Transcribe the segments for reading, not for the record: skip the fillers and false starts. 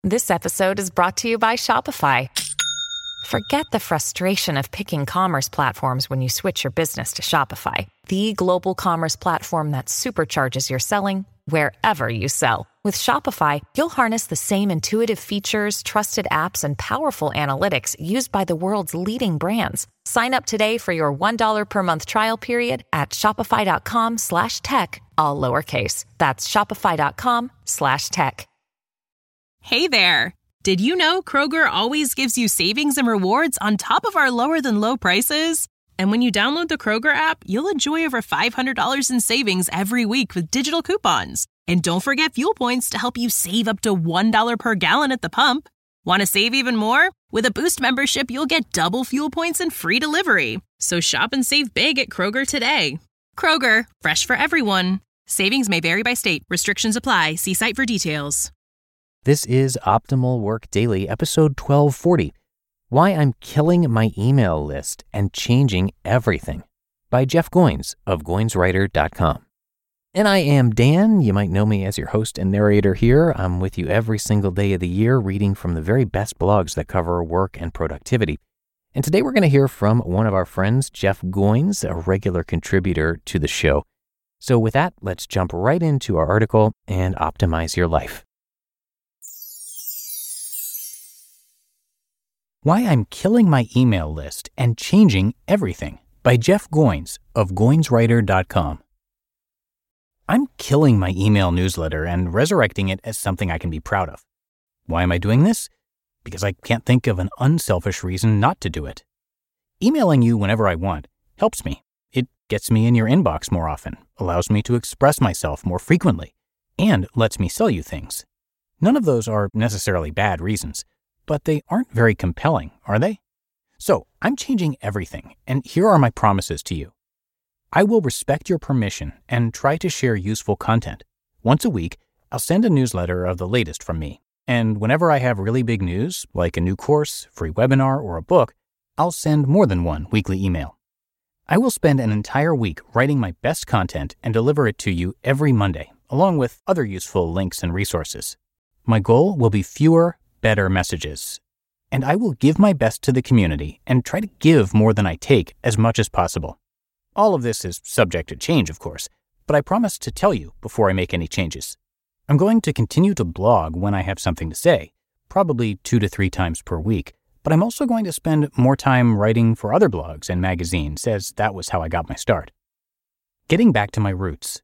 This episode is brought to you by Shopify. Forget the frustration of picking commerce platforms when you switch your business to Shopify, the global commerce platform that supercharges your selling wherever you sell. With Shopify, you'll harness the same intuitive features, trusted apps, and powerful analytics used by the world's leading brands. Sign up today for your $1 per month trial period at shopify.com/tech, all lowercase. That's shopify.com/tech. Hey there! Did you know Kroger always gives you savings and rewards on top of our lower-than-low prices? And when you download the Kroger app, you'll enjoy over $500 in savings every week with digital coupons. And don't forget fuel points to help you save up to $1 per gallon at the pump. Want to save even more? With a Boost membership, you'll get double fuel points and free delivery. So shop and save big at Kroger today. Kroger, fresh for everyone. Savings may vary by state. Restrictions apply. See site for details. This is Optimal Work Daily, episode 1240, Why I'm Killing My Email List and Changing Everything, by Jeff Goins of GoinsWriter.com. And I am Dan. You might know me as your host and narrator here. I'm with you every single day of the year, reading from the very best blogs that cover work and productivity. And today we're going to hear from one of our friends, Jeff Goins, a regular contributor to the show. So with that, let's jump right into our article and optimize your life. Why I'm Killing My Email List and Changing Everything, by Jeff Goins of GoinsWriter.com. I'm killing my email newsletter and resurrecting it as something I can be proud of. Why am I doing this? Because I can't think of an unselfish reason not to do it. Emailing you whenever I want helps me. It gets me in your inbox more often, allows me to express myself more frequently, and lets me sell you things. None of those are necessarily bad reasons, but they aren't very compelling, are they? So I'm changing everything, and here are my promises to you. I will respect your permission and try to share useful content. Once a week, I'll send a newsletter of the latest from me, and whenever I have really big news, like a new course, free webinar, or a book, I'll send more than one weekly email. I will spend an entire week writing my best content and deliver it to you every Monday, along with other useful links and resources. My goal will be fewer, better messages. And I will give my best to the community and try to give more than I take as much as possible. All of this is subject to change, of course, but I promise to tell you before I make any changes. I'm going to continue to blog when I have something to say, probably 2 to 3 times per week, but I'm also going to spend more time writing for other blogs and magazines, as that was how I got my start. Getting back to my roots.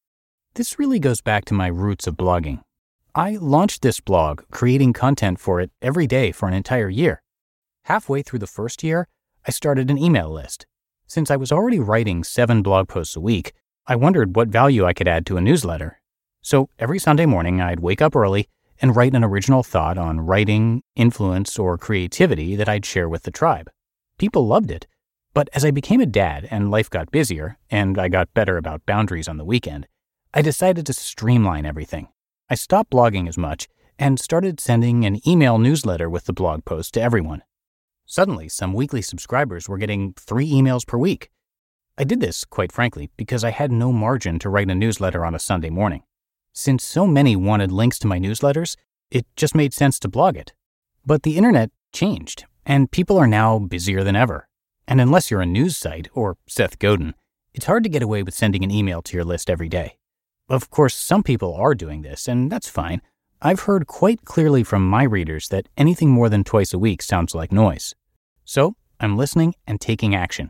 This really goes back to my roots of blogging. I launched this blog, creating content for it every day for an entire year. Halfway through the first year, I started an email list. Since I was already writing 7 blog posts a week, I wondered what value I could add to a newsletter. So every Sunday morning, I'd wake up early and write an original thought on writing, influence, or creativity that I'd share with the tribe. People loved it. But as I became a dad and life got busier, and I got better about boundaries on the weekend, I decided to streamline everything. I stopped blogging as much and started sending an email newsletter with the blog post to everyone. Suddenly, some weekly subscribers were getting 3 emails per week. I did this, quite frankly, because I had no margin to write a newsletter on a Sunday morning. Since so many wanted links to my newsletters, it just made sense to blog it. But the internet changed, and people are now busier than ever. And unless you're a news site or Seth Godin, it's hard to get away with sending an email to your list every day. Of course, some people are doing this, and that's fine. I've heard quite clearly from my readers that anything more than twice a week sounds like noise. So I'm listening and taking action.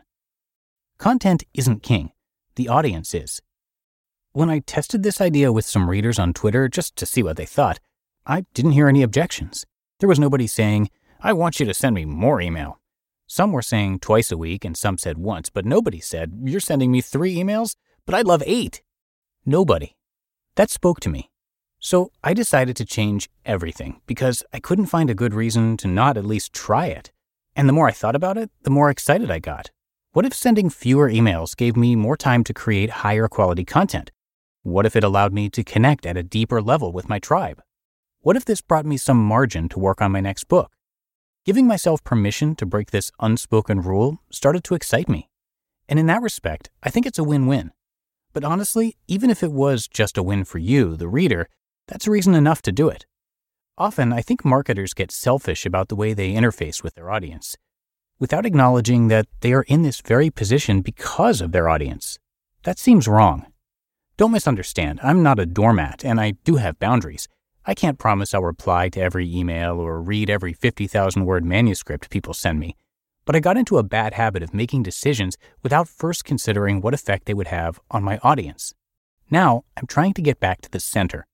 Content isn't king. The audience is. When I tested this idea with some readers on Twitter just to see what they thought, I didn't hear any objections. There was nobody saying, "I want you to send me more email." Some were saying twice a week and some said once, but nobody said, "You're sending me 3 emails, but I'd love 8. Nobody. That spoke to me. So I decided to change everything because I couldn't find a good reason to not at least try it. And the more I thought about it, the more excited I got. What if sending fewer emails gave me more time to create higher quality content? What if it allowed me to connect at a deeper level with my tribe? What if this brought me some margin to work on my next book? Giving myself permission to break this unspoken rule started to excite me. And in that respect, I think it's a win-win. But honestly, even if it was just a win for you, the reader, that's reason enough to do it. Often, I think marketers get selfish about the way they interface with their audience, without acknowledging that they are in this very position because of their audience. That seems wrong. Don't misunderstand, I'm not a doormat, and I do have boundaries. I can't promise I'll reply to every email or read every 50,000-word manuscript people send me, but I got into a bad habit of making decisions without first considering what effect they would have on my audience. Now, I'm trying to get back to the center.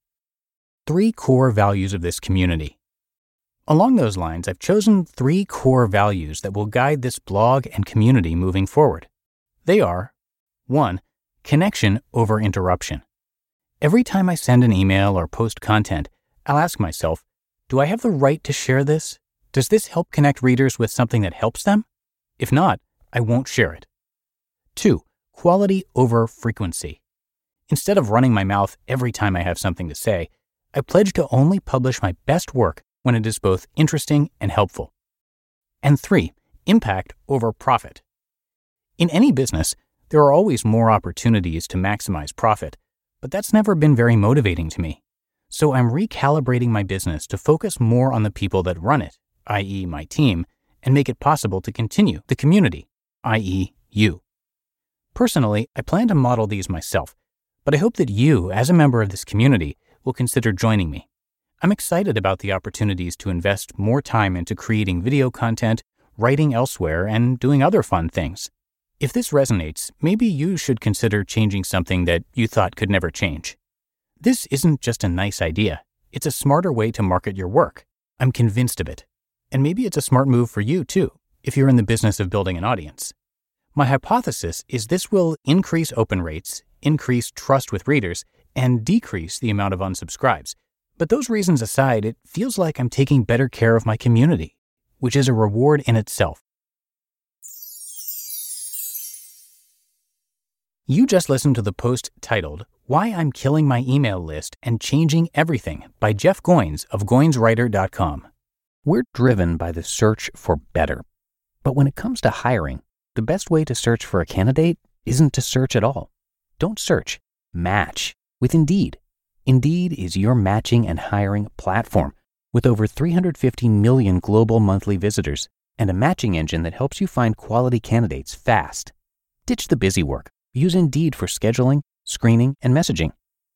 3 core values of this community. Along those lines, I've chosen 3 core values that will guide this blog and community moving forward. They are: 1. Connection over interruption. Every time I send an email or post content, I'll ask myself, do I have the right to share this? Does this help connect readers with something that helps them? If not, I won't share it. 2. Quality over frequency. Instead of running my mouth every time I have something to say, I pledge to only publish my best work when it is both interesting and helpful. And 3. Impact over profit. In any business, there are always more opportunities to maximize profit, but that's never been very motivating to me. So I'm recalibrating my business to focus more on the people that run it, i.e. my team, and make it possible to continue the community, i.e. you. Personally, I plan to model these myself, but I hope that you, as a member of this community, will consider joining me. I'm excited about the opportunities to invest more time into creating video content, writing elsewhere, and doing other fun things. If this resonates, maybe you should consider changing something that you thought could never change. This isn't just a nice idea. It's a smarter way to market your work. I'm convinced of it. And maybe it's a smart move for you, too, if you're in the business of building an audience. My hypothesis is this will increase open rates, increase trust with readers, and decrease the amount of unsubscribes. But those reasons aside, it feels like I'm taking better care of my community, which is a reward in itself. You just listened to the post titled, Why I'm Killing My Email List and Changing Everything by Jeff Goins of GoinsWriter.com. We're driven by the search for better. But when it comes to hiring, the best way to search for a candidate isn't to search at all. Don't search. Match with Indeed. Indeed is your matching and hiring platform with over 350 million global monthly visitors and a matching engine that helps you find quality candidates fast. Ditch the busy work. Use Indeed for scheduling, screening, and messaging.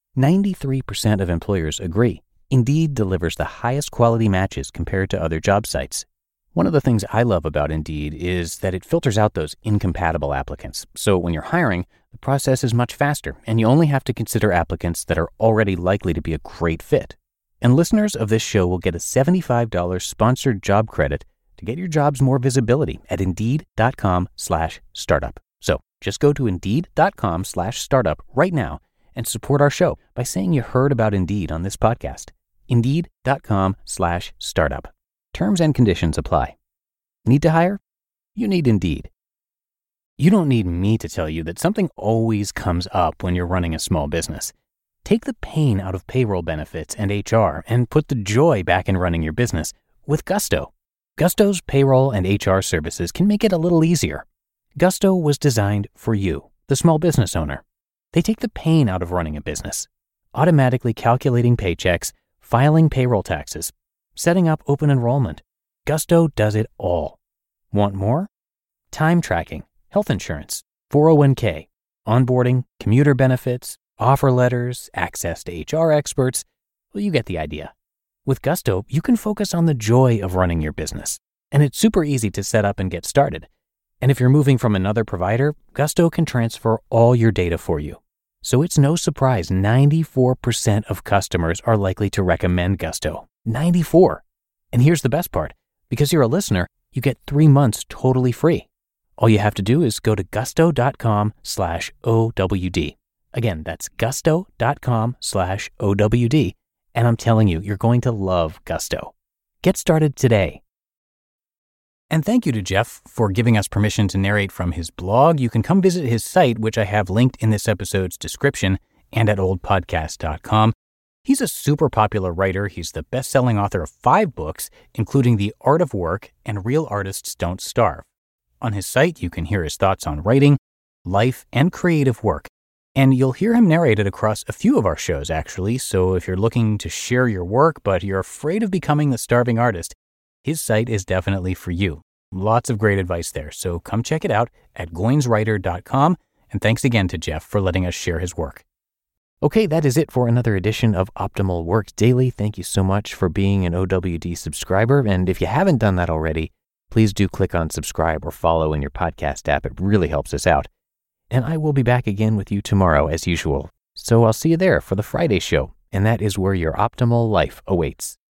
93% of employers agree. Indeed delivers the highest quality matches compared to other job sites. One of the things I love about Indeed is that it filters out those incompatible applicants. So when you're hiring, the process is much faster, and you only have to consider applicants that are already likely to be a great fit. And listeners of this show will get a $75 sponsored job credit to get your jobs more visibility at Indeed.com/startup. So just go to Indeed.com/startup right now and support our show by saying you heard about Indeed on this podcast. Indeed.com/startup. Terms and conditions apply. Need to hire? You need Indeed. You don't need me to tell you that something always comes up when you're running a small business. Take the pain out of payroll benefits and HR and put the joy back in running your business with Gusto. Gusto's payroll and HR services can make it a little easier. Gusto was designed for you, the small business owner. They take the pain out of running a business, automatically calculating paychecks, filing payroll taxes, setting up open enrollment. Gusto does it all. Want more? Time tracking, health insurance, 401k, onboarding, commuter benefits, offer letters, access to HR experts. Well, you get the idea. With Gusto, you can focus on the joy of running your business, and it's super easy to set up and get started. And if you're moving from another provider, Gusto can transfer all your data for you. So it's no surprise 94% of customers are likely to recommend Gusto. 94. And here's the best part. Because you're a listener, you get 3 months totally free. All you have to do is go to gusto.com/OWD. Again, that's gusto.com/OWD. And I'm telling you, you're going to love Gusto. Get started today. And thank you to Jeff for giving us permission to narrate from his blog. You can come visit his site, which I have linked in this episode's description and at oldpodcast.com. He's a super popular writer. He's the best-selling author of 5 books, including The Art of Work and Real Artists Don't Starve. On his site, you can hear his thoughts on writing, life, and creative work. And you'll hear him narrate it across a few of our shows, actually, so if you're looking to share your work but you're afraid of becoming the starving artist, his site is definitely for you. Lots of great advice there, so come check it out at goinswriter.com, and thanks again to Jeff for letting us share his work. Okay, that is it for another edition of Optimal Work Daily. Thank you so much for being an OWD subscriber, and if you haven't done that already, please do click on subscribe or follow in your podcast app. It really helps us out. And I will be back again with you tomorrow as usual. So I'll see you there for the Friday show, and that is where your optimal life awaits.